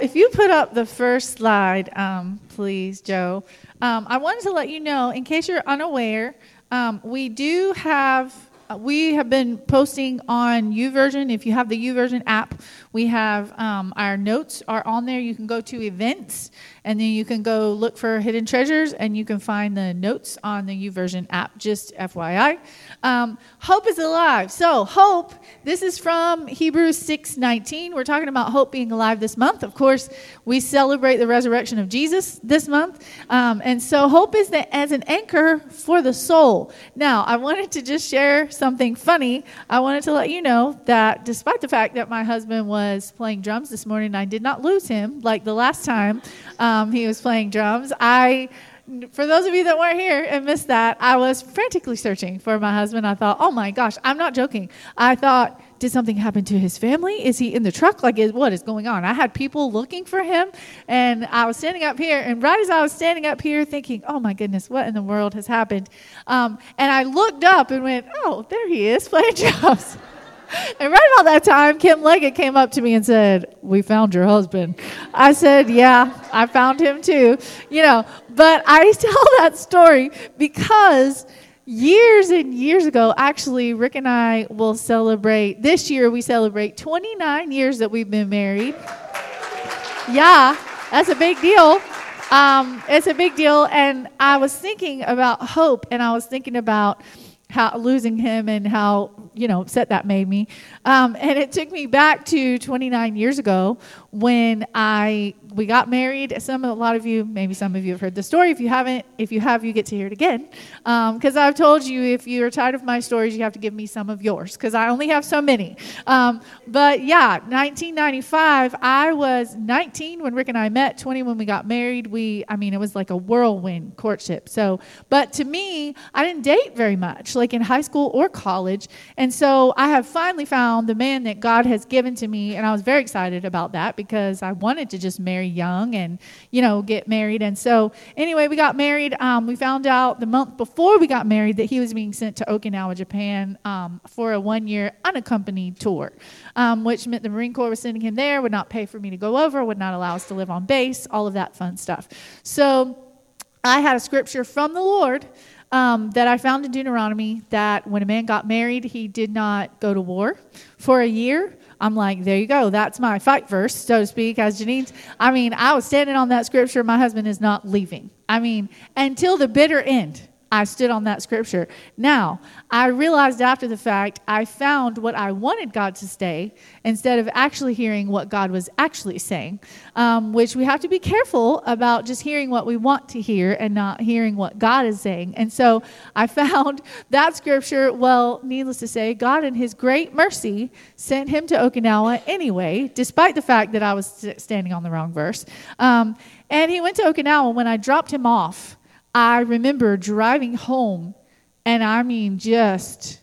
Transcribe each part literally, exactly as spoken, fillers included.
If you put up the first slide, um, please, Joe. Um, I wanted to let you know, in case you're unaware, um, we do have, uh, we have been posting on YouVersion. If you have the YouVersion app, we have um, our notes are on there. You can go to events, and then you can go look for Hidden Treasures, and you can find the notes on the YouVersion app, just F Y I. Um, hope is alive. So hope, this is from Hebrews six nineteen. We're talking about hope being alive this month. Of course, we celebrate the resurrection of Jesus this month. Um, and so hope is the, as an anchor for the soul. Now, I wanted to just share something funny. I wanted to let you know that despite the fact that my husband was playing drums this morning, I did not lose him like the last time um, he was playing drums. I... For those of you that weren't here and missed that, I was frantically searching for my husband. I thought, oh my gosh, I'm not joking. I thought, did something happen to his family? Is he in the truck? Like, is, what is going on? I had people looking for him, and I was standing up here, and right as I was standing up here thinking, oh my goodness, what in the world has happened? Um, and I looked up and went, oh, there he is playing drums. And right about that time, Kim Leggett came up to me and said, we found your husband. I said, yeah, I found him too. You know, but I tell that story because years and years ago, actually, Rick and I will celebrate, this year we celebrate twenty-nine years that we've been married. Yeah, that's a big deal. Um, it's a big deal. And I was thinking about hope, and I was thinking about how losing him and how, you know, upset that made me. Um, and it took me back to twenty-nine years ago when I we got married. Some a lot of you, maybe some of you have heard the story. If you haven't, if you have, you get to hear it again. Because um, I've told you, if you're tired of my stories, you have to give me some of yours, because I only have so many. Um, but yeah, nineteen ninety-five, I was nineteen when Rick and I met, twenty when we got married. We, I mean, it was like a whirlwind courtship. So, but to me, I didn't date very much, like in high school or college. And so I have finally found the man that God has given to me, and I was very excited about that because I wanted to just marry young and, you know, get married. And so anyway, we got married. Um, we found out the month before we got married that he was being sent to Okinawa, Japan um, for a one-year unaccompanied tour, um, which meant the Marine Corps was sending him there, would not pay for me to go over, would not allow us to live on base, all of that fun stuff. So I had a scripture from the Lord Um, that I found in Deuteronomy that when a man got married, he did not go to war for a year. I'm like, there you go. That's my fight verse, so to speak, as Janine's. I mean, I was standing on that scripture. My husband is not leaving. I mean, until the bitter end, I stood on that scripture. Now, I realized after the fact, I found what I wanted God to say instead of actually hearing what God was actually saying, um, which we have to be careful about, just hearing what we want to hear and not hearing what God is saying. And so I found that scripture. Well, needless to say, God in his great mercy sent him to Okinawa anyway, despite the fact that I was standing on the wrong verse. Um, and he went to Okinawa. When I dropped him off, I remember driving home, and I mean just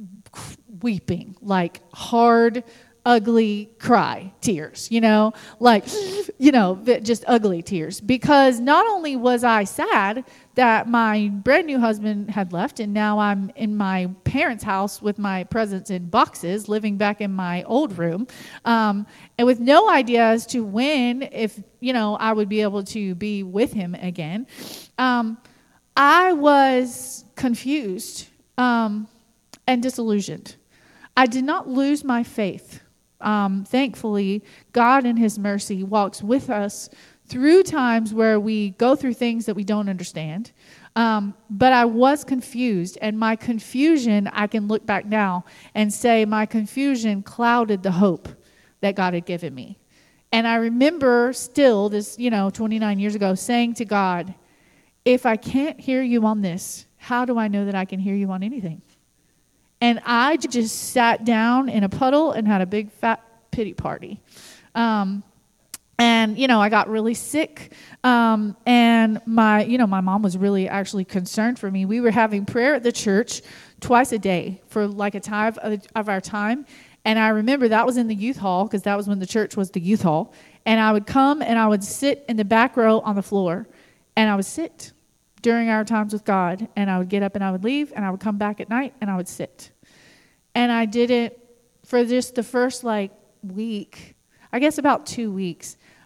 weeping, like hard, ugly cry tears, you know, like, you know, just ugly tears. Because not only was I sad that my brand new husband had left, and now I'm in my parents' house with my presents in boxes, living back in my old room, um, and with no idea as to when, if, you know, I would be able to be with him again. Um, I was confused um, and disillusioned. I did not lose my faith. Um, thankfully, God in his mercy walks with us through times where we go through things that we don't understand. Um, but I was confused, and my confusion, I can look back now and say my confusion clouded the hope that God had given me. And I remember still this, you know, twenty-nine years ago, saying to God, if I can't hear you on this, how do I know that I can hear you on anything? And I just sat down in a puddle and had a big fat pity party. Um, and, you know, I got really sick. Um, and my, you know, my mom was really actually concerned for me. We were having prayer at the church twice a day for like a time of, of our time. And I remember that was in the youth hall, because that was when the church was the youth hall. And I would come and I would sit in the back row on the floor, and I would sit during our times with God. And I would get up and I would leave, and I would come back at night and I would sit. And I did it for just the first like week, I guess about two weeks.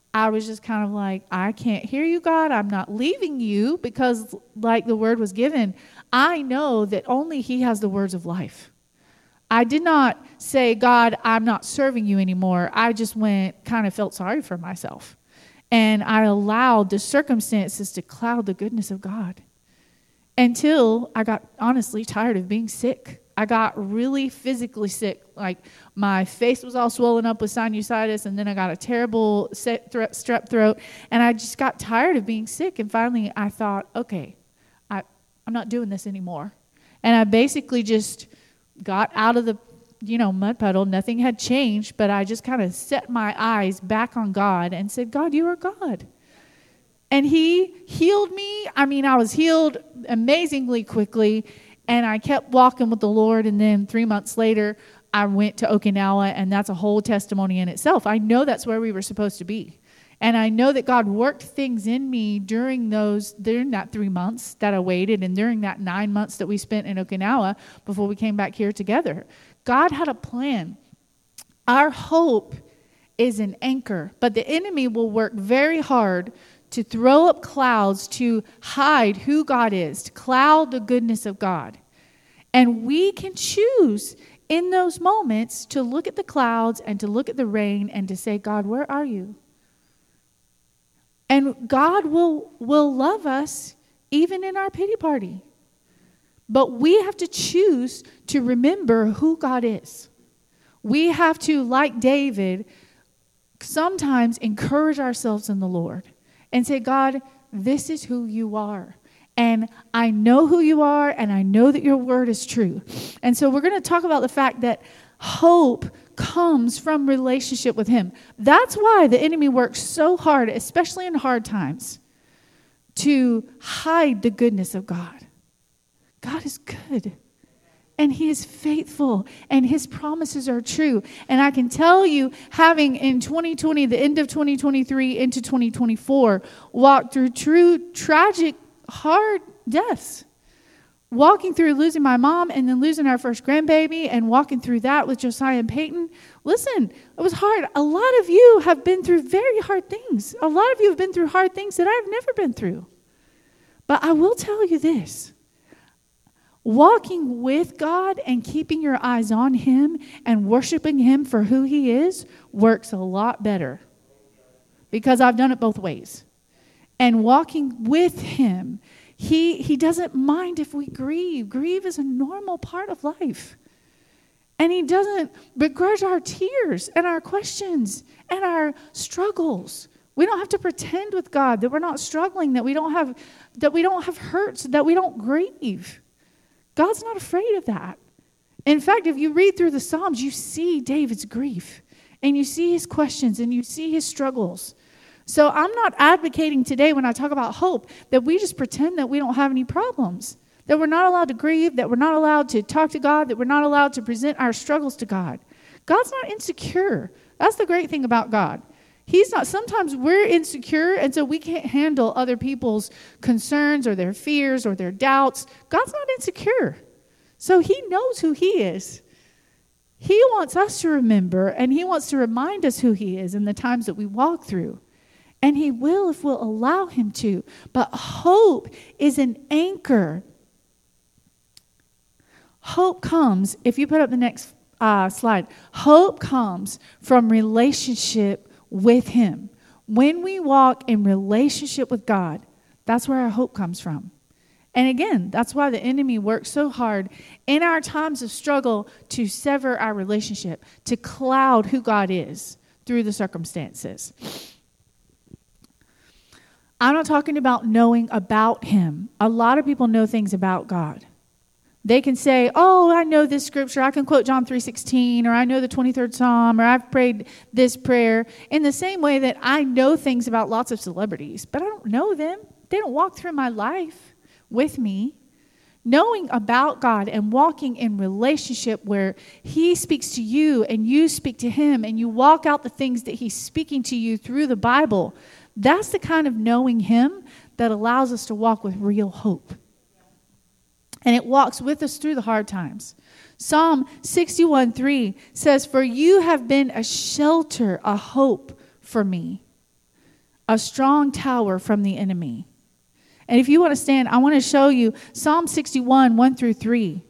I was just kind of like, I can't hear you, God. I'm not leaving you because, like the word was given, I know that only he has the words of life. I did not say, God, I'm not serving you anymore. I just went, kind of felt sorry for myself. And I allowed the circumstances to cloud the goodness of God until I got honestly tired of being sick. I got really physically sick. Like my face was all swollen up with sinusitis, and then I got a terrible strep throat, and I just got tired of being sick. And finally I thought, okay, I, I'm not doing this anymore. And I basically just got out of the, you know, mud puddle. Nothing had changed, but I just kind of set my eyes back on God and said, God, you are God. And he healed me. I mean, I was healed amazingly quickly, and I kept walking with the Lord. And then three months later, I went to Okinawa, and that's a whole testimony in itself. I know that's where we were supposed to be. And I know that God worked things in me during those, during that three months that I waited, and during that nine months that we spent in Okinawa before we came back here together. God had a plan. Our hope is an anchor, but the enemy will work very hard to throw up clouds to hide who God is, to cloud the goodness of God. And we can choose in those moments to look at the clouds and to look at the rain and to say, God, where are you? And God will, will love us even in our pity party. But we have to choose to remember who God is. We have to, like David, sometimes encourage ourselves in the Lord and say, God, this is who you are. And I know who you are, and I know that your word is true. And so we're going to talk about the fact that hope comes from relationship with him. That's why the enemy works so hard, especially in hard times, to hide the goodness of God. God is good, and he is faithful, and his promises are true. And I can tell you, having in twenty twenty, the end of twenty twenty-three into twenty twenty-four, walked through true, tragic, hard deaths. Walking through losing my mom and then losing our first grandbaby and walking through that with Josiah and Peyton. Listen, it was hard. A lot of you have been through very hard things. A lot of you have been through hard things that I've never been through. But I will tell you this. Walking with God and keeping your eyes on him and worshiping him for who he is works a lot better. Because I've done it both ways. And walking with him, He he doesn't mind if we grieve. Grieve is a normal part of life. And he doesn't begrudge our tears and our questions and our struggles. We don't have to pretend with God that we're not struggling, that we don't have that we don't have hurts, that we don't grieve. God's not afraid of that. In fact, if you read through the Psalms, you see David's grief, and you see his questions, and you see his struggles. So I'm not advocating today when I talk about hope that we just pretend that we don't have any problems, that we're not allowed to grieve, that we're not allowed to talk to God, that we're not allowed to present our struggles to God. God's not insecure. That's the great thing about God. He's not. Sometimes we're insecure, and so we can't handle other people's concerns or their fears or their doubts. God's not insecure. So he knows who he is. He wants us to remember, and he wants to remind us who he is in the times that we walk through. And he will if we'll allow him to. But hope is an anchor. Hope comes, if you put up the next uh, slide, hope comes from relationship with him. When we walk in relationship with God, that's where our hope comes from. And again, that's why the enemy works so hard in our times of struggle to sever our relationship, to cloud who God is through the circumstances. I'm not talking about knowing about him. A lot of people know things about God. They can say, oh, I know this scripture. I can quote John three sixteen, or I know the twenty-third Psalm, or I've prayed this prayer. In the same way that I know things about lots of celebrities, but I don't know them. They don't walk through my life with me. Knowing about God and walking in relationship where he speaks to you and you speak to him and you walk out the things that he's speaking to you through the Bible, that's the kind of knowing him that allows us to walk with real hope. And it walks with us through the hard times. Psalm sixty-one three says, for you have been a shelter, a hope for me. a strong tower from the enemy. And if you want to stand, I want to show you Psalm sixty-one, one through three.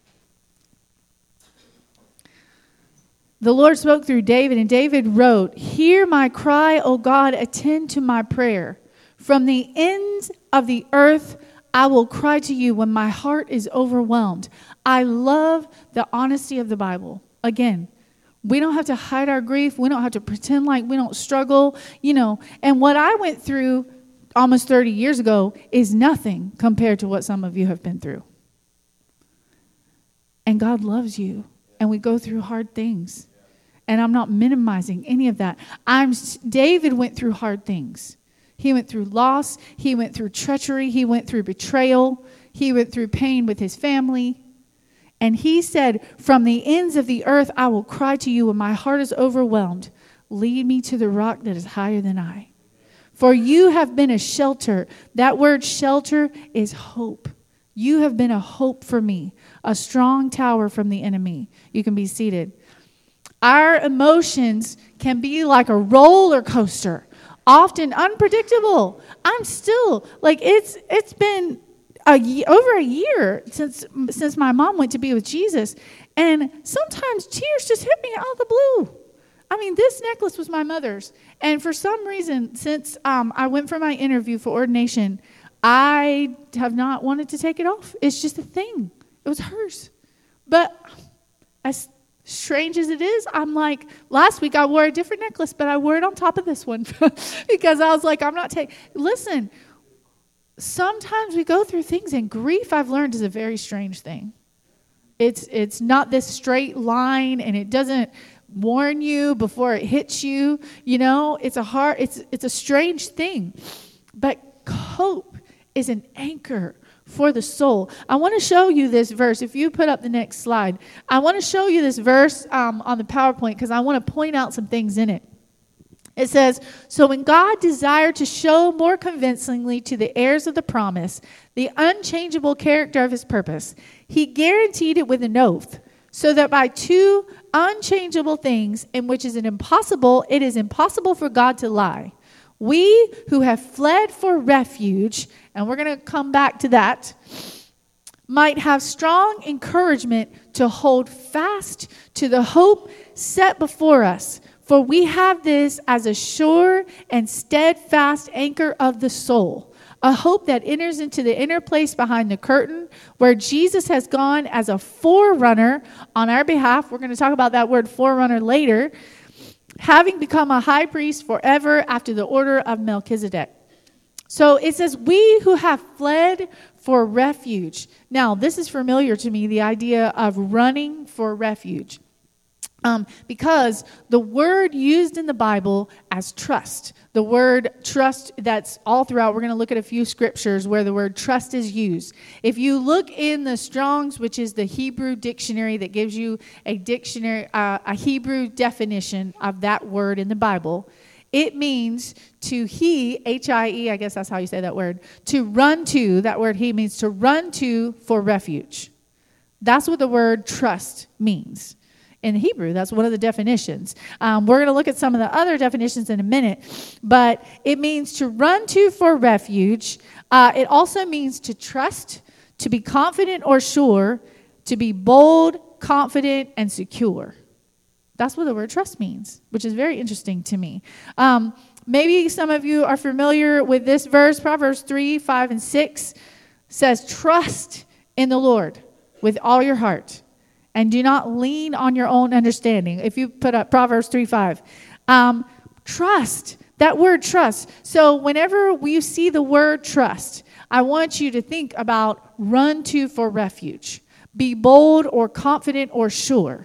The Lord spoke through David, and David wrote, "Hear my cry, O God, attend to my prayer. From the ends of the earth I will cry to you when my heart is overwhelmed." I love the honesty of the Bible. Again, we don't have to hide our grief. We don't have to pretend like we don't struggle, you know. And what I went through almost thirty years ago is nothing compared to what some of you have been through. And God loves you. And we go through hard things. And I'm not minimizing any of that. I'm David went through hard things. He went through loss. He went through treachery. He went through betrayal. He went through pain with his family. And he said, "From the ends of the earth I will cry to you when my heart is overwhelmed. Lead me to the rock that is higher than I. For you have been a shelter." That word shelter is hope. You have been a hope for me, a strong tower from the enemy. You can be seated. Our emotions can be like a roller coaster, often unpredictable. I'm still, like, it's it's been a, over a year since since my mom went to be with Jesus, and sometimes tears just hit me out of the blue. I mean, this necklace was my mother's, and for some reason, since um, I went for my interview for ordination, I have not wanted to take it off. It's just a thing. It was hers. But as strange as it is, I'm like, last week I wore a different necklace, but I wore it on top of this one because I was like, I'm not taking. Listen, sometimes we go through things, and grief, I've learned, is a very strange thing. It's it's not this straight line, and it doesn't warn you before it hits you. You know, it's a hard, it's it's a strange thing. But hope is an anchor for the soul. I want to show you this verse. If you put up the next slide, I want to show you this verse um, on the PowerPoint because I want to point out some things in it. It says, "So when God desired to show more convincingly to the heirs of the promise the unchangeable character of his purpose, he guaranteed it with an oath, so that by two unchangeable things in which is an impossible, it is impossible for God to lie. We who have fled for refuge," and we're going to come back to that, "might have strong encouragement to hold fast to the hope set before us. For we have this as a sure and steadfast anchor of the soul, a hope that enters into the inner place behind the curtain, where Jesus has gone as a forerunner on our behalf." We're going to talk about that word forerunner later. "Having become a high priest forever after the order of Melchizedek." So it says, we who have fled for refuge. Now, this is familiar to me, the idea of running for refuge. Um, because the word used in the Bible as trust, the word trust that's all throughout, we're going to look at a few scriptures where the word trust is used. If you look in the Strong's, which is the Hebrew dictionary that gives you a dictionary, uh, a Hebrew definition of that word in the Bible, it means to he, H I E, I guess that's how you say that word, to run to, that word he means to run to for refuge. That's what the word trust means. In Hebrew, that's one of the definitions. Um, we're going to look at some of the other definitions in a minute, but it means to run to for refuge. Uh, it also means to trust, to be confident or sure, to be bold, confident, and secure. That's what the word trust means, which is very interesting to me. Um, maybe some of you are familiar with this verse. Proverbs three, five, and six says, "Trust in the Lord with all your heart, and do not lean on your own understanding." If you put up Proverbs three, five. Um, trust, that word trust. So whenever we see the word trust, I want you to think about run to for refuge. Be bold or confident or sure.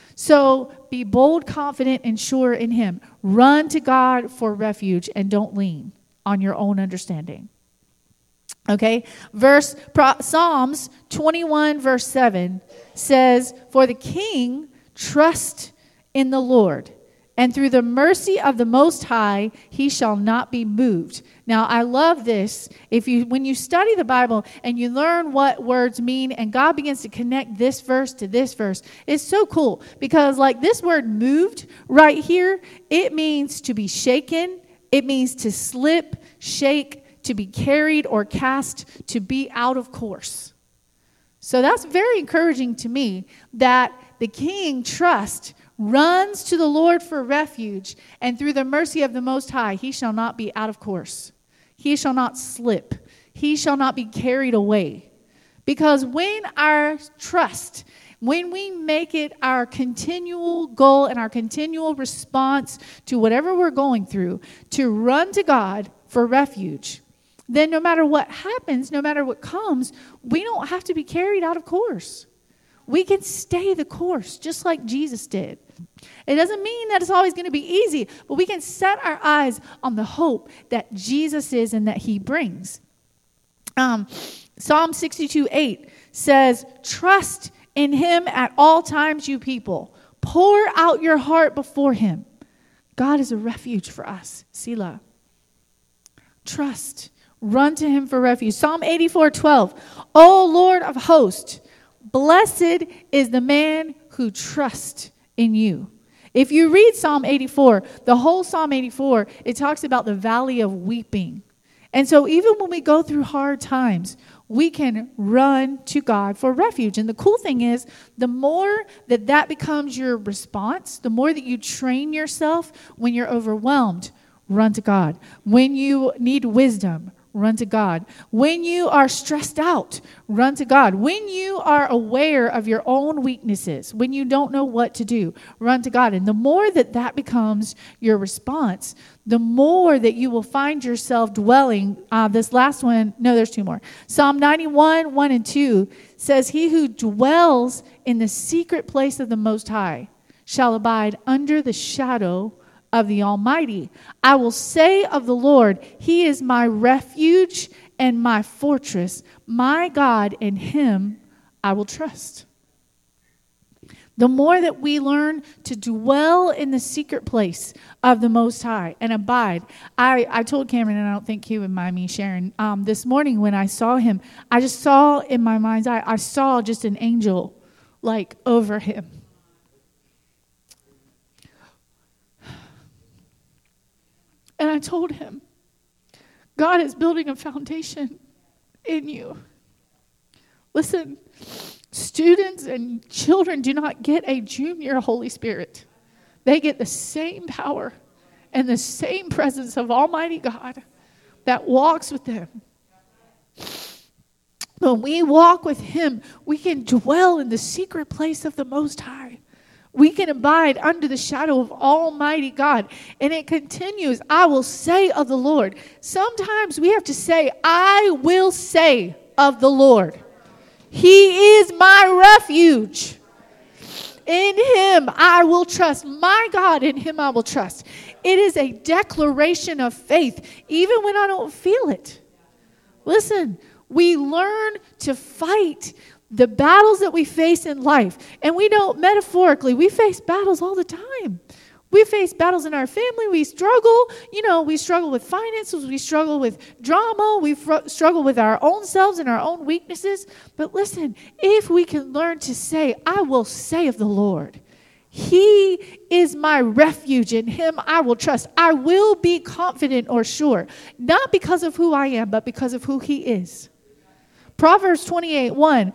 So be bold, confident, and sure in him. Run to God for refuge and don't lean on your own understanding. Okay, verse Psalms twenty-one, verse seven says, "For the king trusts in the Lord, and through the mercy of the Most High he shall not be moved." Now, I love this. If you, when you study the Bible and you learn what words mean, and God begins to connect this verse to this verse, it's so cool because, like, this word "moved" right here, it means to be shaken It means to slip, shake, to be carried or cast, to be out of course. So that's very encouraging to me that the king trusts, runs to the Lord for refuge, and through the mercy of the Most High, he shall not be out of course. He shall not slip. He shall not be carried away. Because when our trust, when we make it our continual goal and our continual response to whatever we're going through, to run to God for refuge, then no matter what happens, no matter what comes, we don't have to be carried out of course. We can stay the course just like Jesus did. It doesn't mean that it's always going to be easy, but we can set our eyes on the hope that Jesus is and that he brings. Um, Psalm sixty-two eight says, trust in him at all times, you people. Pour out your heart before him. God is a refuge for us. Selah. Trust. Run to him for refuge. Psalm eighty-four twelve. O Lord of hosts, blessed is the man who trusts in you. If you read Psalm eighty-four, the whole Psalm eighty-four, it talks about the valley of weeping. And so even when we go through hard times, we can run to God for refuge. And the cool thing is, the more that that becomes your response, the more that you train yourself when you're overwhelmed, run to God. When you need wisdom, run to God. When you are stressed out, run to God. When you are aware of your own weaknesses, when you don't know what to do, run to God. And the more that that becomes your response, the more that you will find yourself dwelling. Uh, this last one, no, there's two more. Psalm ninety-one, one and two says, he who dwells in the secret place of the Most High shall abide under the shadow of the Almighty. I will say of the Lord, he is my refuge and my fortress, my God, in him I will trust. The more that we learn to dwell in the secret place of the Most High and abide. I, I told Cameron, and I don't think he would mind me sharing, um, this morning when I saw him, I just saw in my mind's eye, I saw just an angel like over him. And I told him, God is building a foundation in you. Listen, students and children do not get a junior Holy Spirit. They get the same power and the same presence of Almighty God that walks with them. When we walk with him, we can dwell in the secret place of the Most High. We can abide under the shadow of Almighty God. And it continues, I will say of the Lord. Sometimes we have to say, I will say of the Lord. He is my refuge. In him I will trust. My God, in him I will trust. It is a declaration of faith, even when I don't feel it. Listen, we learn to fight the battles that we face in life. And we don't, metaphorically, we face battles all the time. We face battles in our family. We struggle. You know, we struggle with finances. We struggle with drama. We fr- struggle with our own selves and our own weaknesses. But listen, if we can learn to say, I will say of the Lord, he is my refuge. In him I will trust. I will be confident or sure. Not because of who I am, but because of who he is. Proverbs twenty-eight one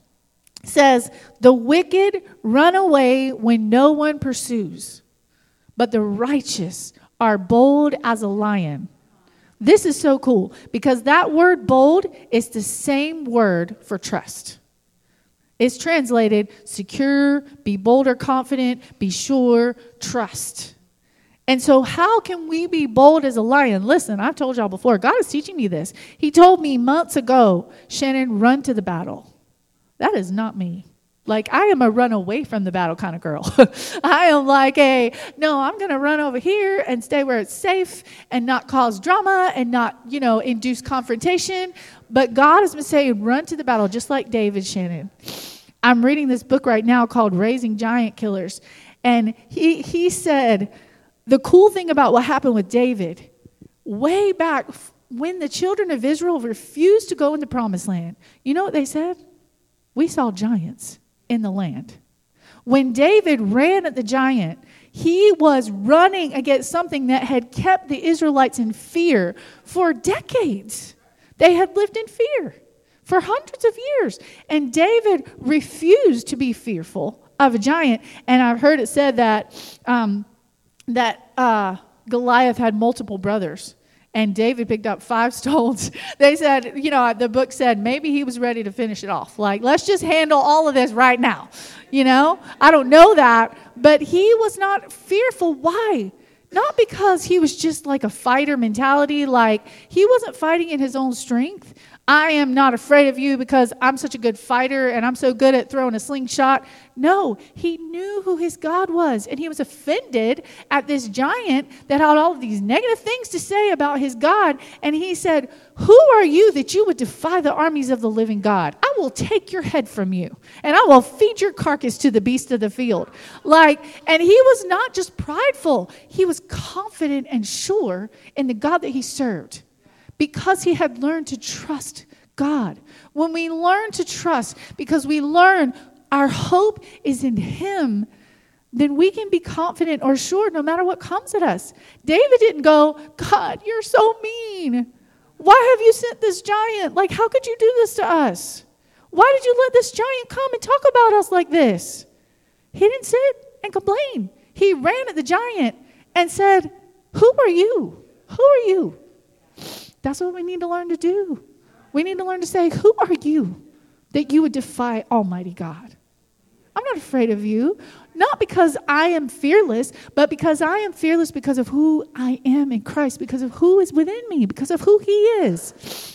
says, the wicked run away when no one pursues, but the righteous are bold as a lion. This is so cool because that word bold is the same word for trust. It's translated secure, be bold or confident, be sure, trust. And so how can we be bold as a lion? Listen, I've told y'all before, God is teaching me this. He told me months ago, Shannon, run to the battle. That is not me. Like, I am a run away from the battle kind of girl. I am like a, no, I'm going to run over here and stay where it's safe and not cause drama and not, you know, induce confrontation. But God has been saying, run to the battle, just like David, Shannon. I'm reading this book right now called Raising Giant Killers. And he he said, the cool thing about what happened with David, way back when the children of Israel refused to go into Promised Land, you know what they said? We saw giants in the land. When David ran at the giant, He was running against something that had kept the Israelites in fear for decades. They had lived in fear for hundreds of years. And David refused to be fearful of a giant. And I've heard it said that um, that uh, Goliath had multiple brothers. And David picked up five stones. They said, you know, the book said maybe he was ready to finish it off. Like, let's just handle all of this right now. You know, I don't know that. But he was not fearful. Why? Not because he was just like a fighter mentality. Like, he wasn't fighting in his own strength. I am not afraid of you because I'm such a good fighter and I'm so good at throwing a slingshot. No, he knew who his God was, and he was offended at this giant that had all of these negative things to say about his God. And he said, who are you that you would defy the armies of the living God? I will take your head from you, and I will feed your carcass to the beasts of the field. Like, and he was not just prideful. He was confident and sure in the God that he served, because he had learned to trust God. When we learn to trust, because we learn our hope is in him, then we can be confident or sure no matter what comes at us. David didn't go, God, you're so mean. Why have you sent this giant? Like, how could you do this to us? Why did you let this giant come and talk about us like this? He didn't sit and complain. He ran at the giant and said, who are you? Who are you? That's what we need to learn to do. We need to learn to say, who are you that you would defy Almighty God? I'm not afraid of you, not because I am fearless, but because I am fearless because of who I am in Christ, because of who is within me, because of who he is.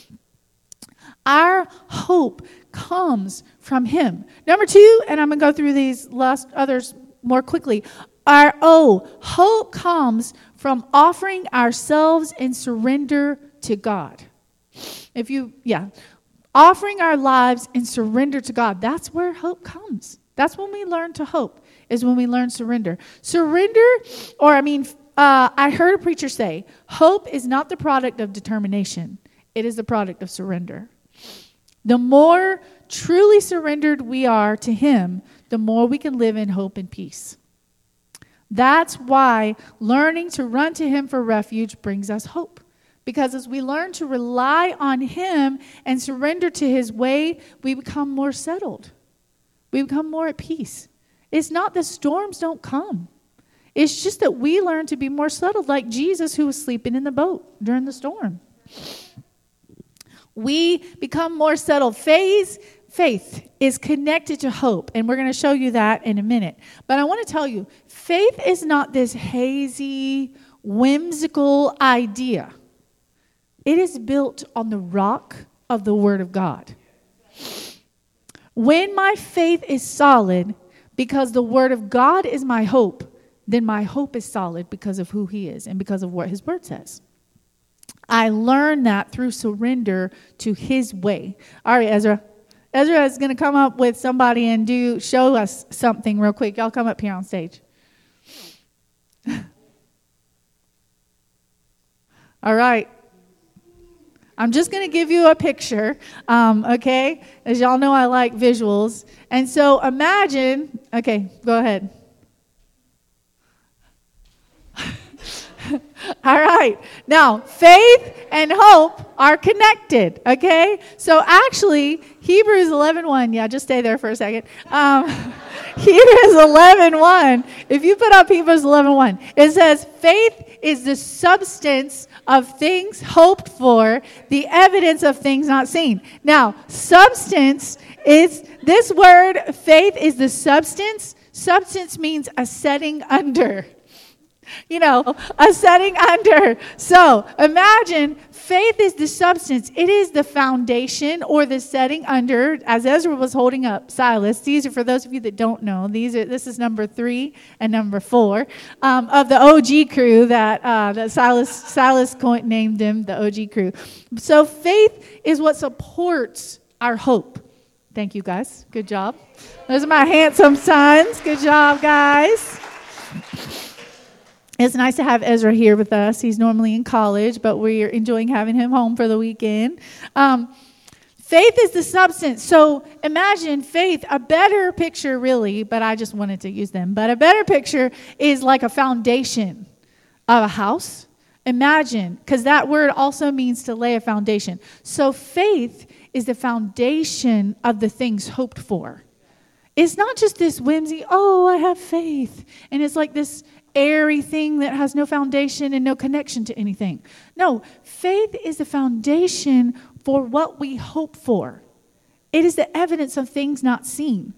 Our hope comes from him. Number two, and I'm going to go through these last others more quickly. Our O, hope comes from offering ourselves in surrender to God. If you, yeah, offering our lives in surrender to God, that's where hope comes. That's when we learn to hope, is when we learn surrender. Surrender, or I mean, uh, I heard a preacher say, hope is not the product of determination. It is the product of surrender. The more truly surrendered we are to him, the more we can live in hope and peace. That's why learning to run to him for refuge brings us hope. Because as we learn to rely on him and surrender to his way, we become more settled. We become more at peace. It's not that storms don't come. It's just that we learn to be more settled, like Jesus, who was sleeping in the boat during the storm. We become more settled. Faith, faith is connected to hope, and we're going to show you that in a minute. But I want to tell you, faith is not this hazy, whimsical idea. It is built on the rock of the Word of God. When my faith is solid because the Word of God is my hope, then my hope is solid because of who he is and because of what his Word says. I learned that through surrender to his way. All right, Ezra. Ezra is going to come up with somebody and do show us something real quick. Y'all come up here on stage. All right. I'm just going to give you a picture, um, okay? As y'all know, I like visuals. And so imagine, okay, go ahead. All right. Now, faith and hope are connected, okay? So actually, Hebrews eleven one, yeah, just stay there for a second. Um, Hebrews eleven one, if you put up Hebrews eleven one, it says, faith is the substance of things hoped for, the evidence of things not seen. Now, substance is, this word, faith is the substance. Substance means a setting under. You know, a setting under. So imagine faith is the substance. It is the foundation or the setting under, as Ezra was holding up Silas. These are for those of you that don't know. These are this is number three and number four um, of the O G crew that uh, that Silas Silas named them the O G crew. So faith is what supports our hope. Thank you, guys. Good job. Those are my handsome sons. Good job, guys. It's nice to have Ezra here with us. He's normally in college, but we're enjoying having him home for the weekend. Um, Faith is the substance. So imagine faith, a better picture really, but I just wanted to use them. But a better picture is like a foundation of a house. Imagine, because that word also means to lay a foundation. So faith is the foundation of the things hoped for. It's not just this whimsy, oh, I have faith. And it's like this airy thing that has no foundation and no connection to anything. No, faith is the foundation for what we hope for. It is the evidence of things not seen.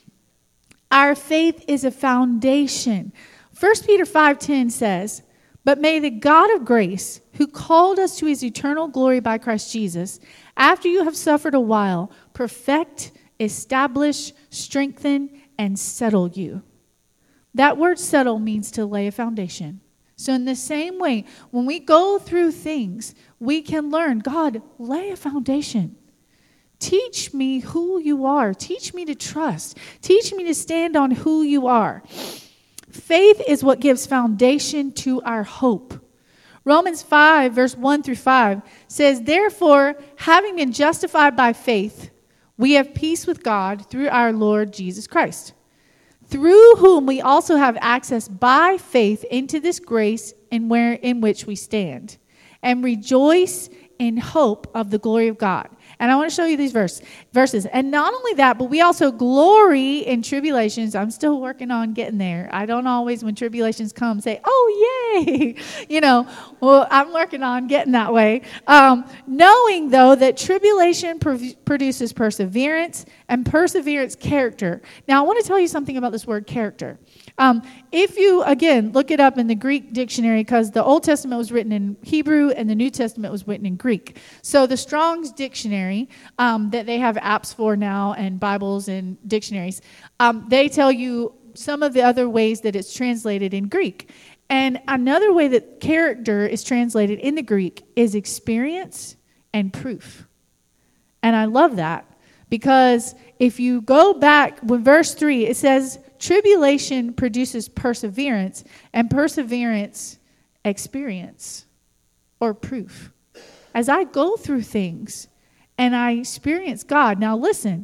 Our faith is a foundation. First Peter five ten says, "But may the God of grace, who called us to his eternal glory by Christ Jesus, after you have suffered a while, perfect, establish, strengthen, and settle you." That word settle means to lay a foundation. So in the same way, when we go through things, we can learn, God, lay a foundation. Teach me who you are. Teach me to trust. Teach me to stand on who you are. Faith is what gives foundation to our hope. Romans five, verse one through five says, "Therefore, having been justified by faith, we have peace with God through our Lord Jesus Christ, through whom we also have access by faith into this grace in where in which we stand, and rejoice in hope of the glory of God." And I want to show you these verse, verses. And not only that, but we also glory in tribulations. I'm still working on getting there. I don't always, when tribulations come, say, oh, yay. You know, well, I'm working on getting that way. Um, knowing, though, that tribulation pro- produces perseverance, and perseverance, character. Now, I want to tell you something about this word character. Um, if you, again, look it up in the Greek dictionary, because the Old Testament was written in Hebrew and the New Testament was written in Greek. So the Strong's dictionary um, that they have apps for now and Bibles and dictionaries, um, they tell you some of the other ways that it's translated in Greek. And another way that character is translated in the Greek is experience and proof. And I love that, because if you go back with verse three, it says, tribulation produces perseverance, and perseverance, experience or proof. As I go through things and I experience God. Now listen,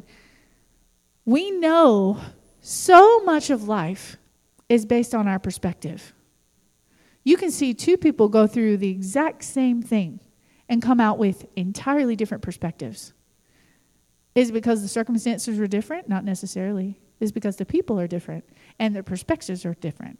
we know so much of life is based on our perspective. You can see two people go through the exact same thing and come out with entirely different perspectives. Is it because the circumstances were different? Not necessarily. Is because the people are different and their perspectives are different.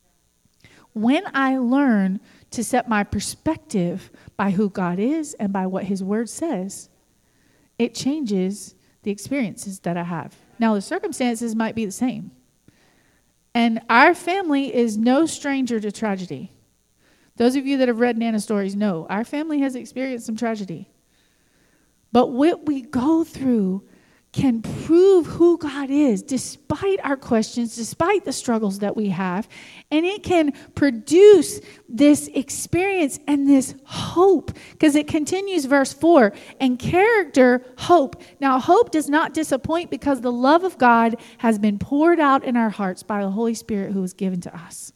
When I learn to set my perspective by who God is and by what his word says, it changes the experiences that I have. Now, the circumstances might be the same. And our family is no stranger to tragedy. Those of you that have read Nana stories know our family has experienced some tragedy. But what we go through can prove who God is despite our questions, despite the struggles that we have. And it can produce this experience and this hope, because it continues verse four, and character, hope. Now, hope does not disappoint, because the love of God has been poured out in our hearts by the Holy Spirit who was given to us.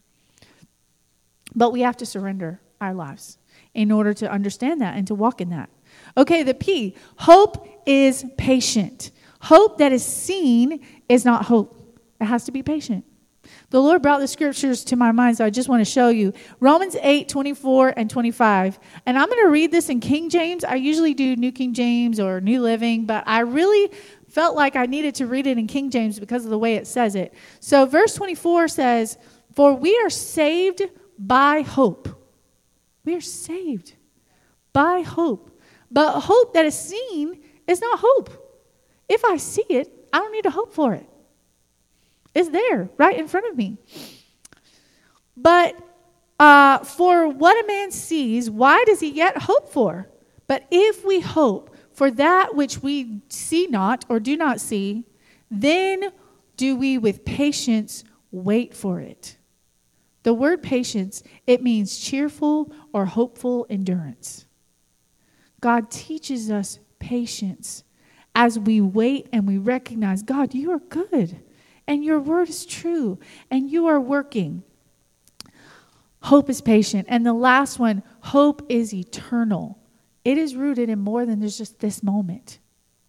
But we have to surrender our lives in order to understand that and to walk in that. Okay, the P, hope is patient. Hope that is seen is not hope. It has to be patient. The Lord brought the scriptures to my mind, so I just want to show you. Romans eight, twenty-four and twenty-five. And I'm going to read this in King James. I usually do New King James or New Living, but I really felt like I needed to read it in King James because of the way it says it. So verse twenty-four says, "For we are saved by hope." We are saved by hope. But hope that is seen is not hope. If I see it, I don't need to hope for it. It's there, right in front of me. But uh, for what a man sees, why does he yet hope for? But if we hope for that which we see not or do not see, then do we with patience wait for it. The word patience, it means cheerful or hopeful endurance. God teaches us patience as we wait and we recognize, God, you are good and your word is true and you are working. Hope is patient. And the last one, hope is eternal. It is rooted in more than there's just this moment.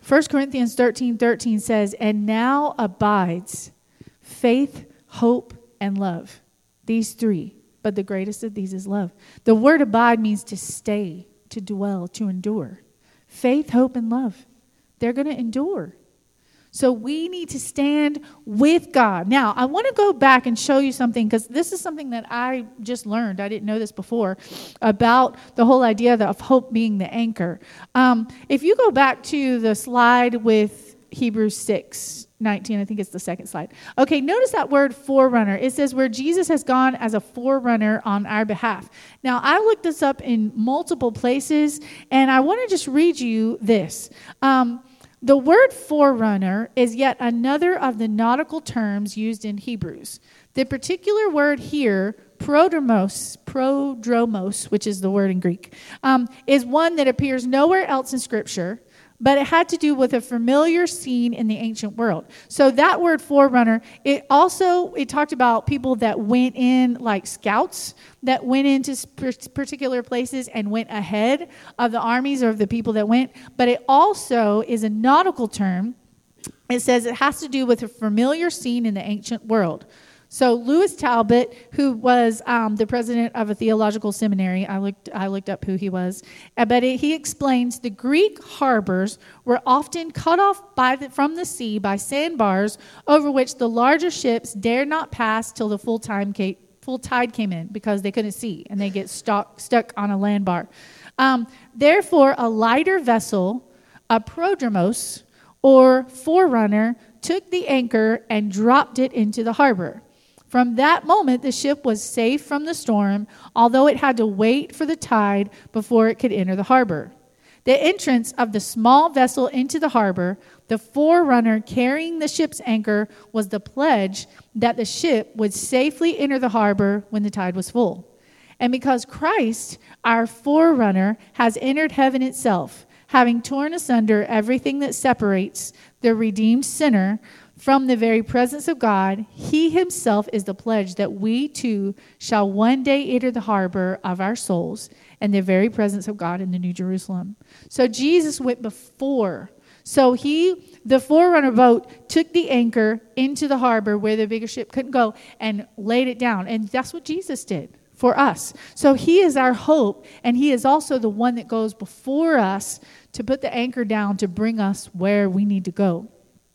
First Corinthians thirteen thirteen says, and now abides faith, hope, and love. These three. But the greatest of these is love. The word abide means to stay, to dwell, to endure. Faith, hope, and love. They're going to endure. So we need to stand with God. Now, I want to go back and show you something, because this is something that I just learned. I didn't know this before, about the whole idea of hope being the anchor. Um, if you go back to the slide with Hebrews six nineteen, I think it's the second slide. Okay, notice that word forerunner. It says where Jesus has gone as a forerunner on our behalf. Now, I looked this up in multiple places, and I want to just read you this. Um, The word forerunner is yet another of the nautical terms used in Hebrews. The particular word here, prodromos, prodromos, which is the word in Greek, um, is one that appears nowhere else in Scripture, but it had to do with a familiar scene in the ancient world. So that word forerunner, it also, it talked about people that went in like scouts, that went into particular places and went ahead of the armies or of the people that went. But it also is a nautical term. It says it has to do with a familiar scene in the ancient world. So Lewis Talbot, who was um, the president of a theological seminary, I looked I looked up who he was, uh, but it, he explains the Greek harbors were often cut off by the, from the sea by sandbars over which the larger ships dared not pass till the full time came, full tide came in, because they couldn't see and they get stuck stuck on a land bar. Um, therefore, a lighter vessel, a prodromos or forerunner, took the anchor and dropped it into the harbor. From that moment, the ship was safe from the storm, although it had to wait for the tide before it could enter the harbor. The entrance of the small vessel into the harbor, the forerunner carrying the ship's anchor, was the pledge that the ship would safely enter the harbor when the tide was full. And because Christ, our forerunner, has entered heaven itself, having torn asunder everything that separates the redeemed sinner from the very presence of God, he himself is the pledge that we too shall one day enter the harbor of our souls and the very presence of God in the New Jerusalem. So Jesus went before. So he, the forerunner boat, took the anchor into the harbor where the bigger ship couldn't go and laid it down. And that's what Jesus did for us. So he is our hope, and he is also the one that goes before us to put the anchor down to bring us where we need to go.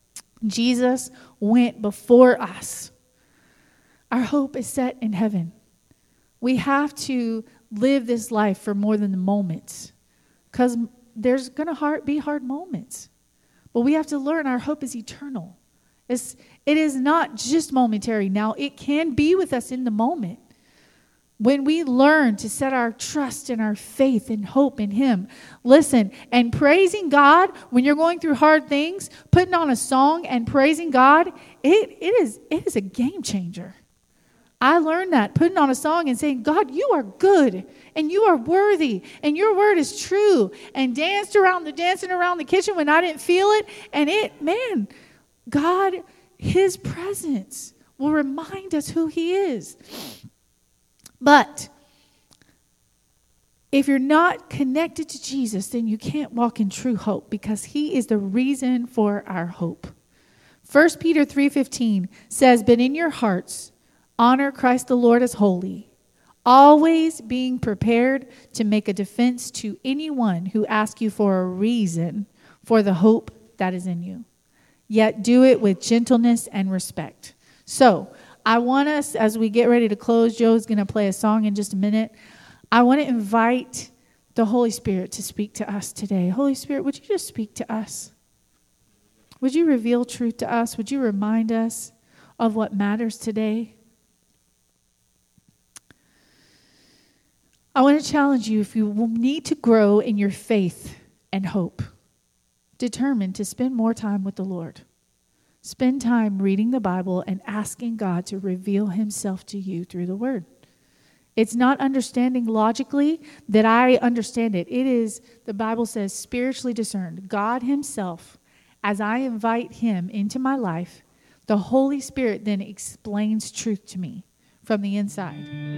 Jesus went before us. Our hope is set in heaven. We have to live this life for more than the moments, because there's going to be hard moments. But we have to learn our hope is eternal. It's, it is not just momentary. Now, it can be with us in the moment. When we learn to set our trust and our faith and hope in him. Listen, and praising God when you're going through hard things, putting on a song and praising God, it, it is it is a game changer. I learned that, putting on a song and saying, God, you are good and you are worthy and your word is true, and danced around the dancing around the kitchen when I didn't feel it. And it, man, God, his presence will remind us who he is. But if you're not connected to Jesus, then you can't walk in true hope, because he is the reason for our hope. First Peter three fifteen says, but in your hearts, honor Christ the Lord as holy, always being prepared to make a defense to anyone who asks you for a reason for the hope that is in you. Yet do it with gentleness and respect. So, I want us, as we get ready to close, Joe's going to play a song in just a minute. I want to invite the Holy Spirit to speak to us today. Holy Spirit, would you just speak to us? Would you reveal truth to us? Would you remind us of what matters today? I want to challenge you, if you need to grow in your faith and hope, determined to spend more time with the Lord. Spend time reading the Bible and asking God to reveal himself to you through the word. It's not understanding logically that I understand it. It is, the Bible says, spiritually discerned. God himself, as I invite him into my life, the Holy Spirit then explains truth to me from the inside.